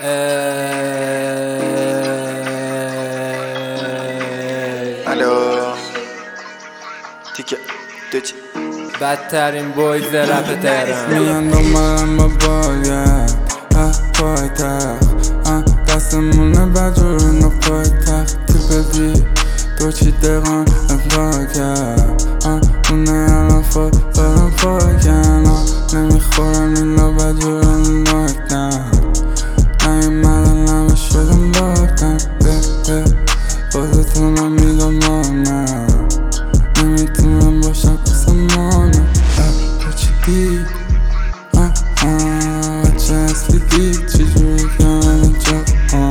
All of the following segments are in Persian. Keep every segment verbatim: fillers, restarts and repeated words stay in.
الو تیکه دوچی بدترین بویز رپ تهران میان دومارم با باید اه پای تخت اه دستمونه بجورون و پای تخت تیپ بی دوچی دقان افرا کرد اه اونه الان فای دارم پاکن اه نمیخورم اینا بجورون ناکتن نیومدن همه شدم باکتن به به بازتونم میگم مانم نمیتونم باشم اصلا مانم اه دوچی دی اه اه بچه اصلی دی چجوری کنم اینجا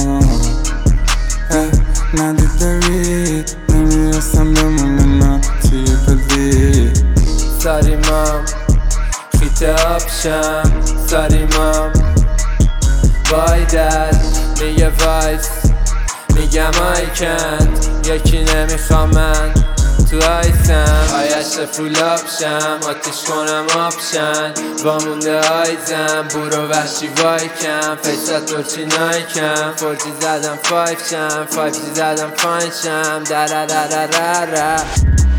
اه ندیده ری نمیرسم بمونه نه تیپ دی ساریمام خیت آبشم ساریمام بایدد میگه وایس میگم آیکند یکی نمیخوام من تو آیسم آیش فول آبشم آتیش کنم آبشن وامونده آیزم برو وحشی وایکم فیسات ترچی نایکم فورجی زدم فایف شم فایف جی زدم فاین شم دررررررر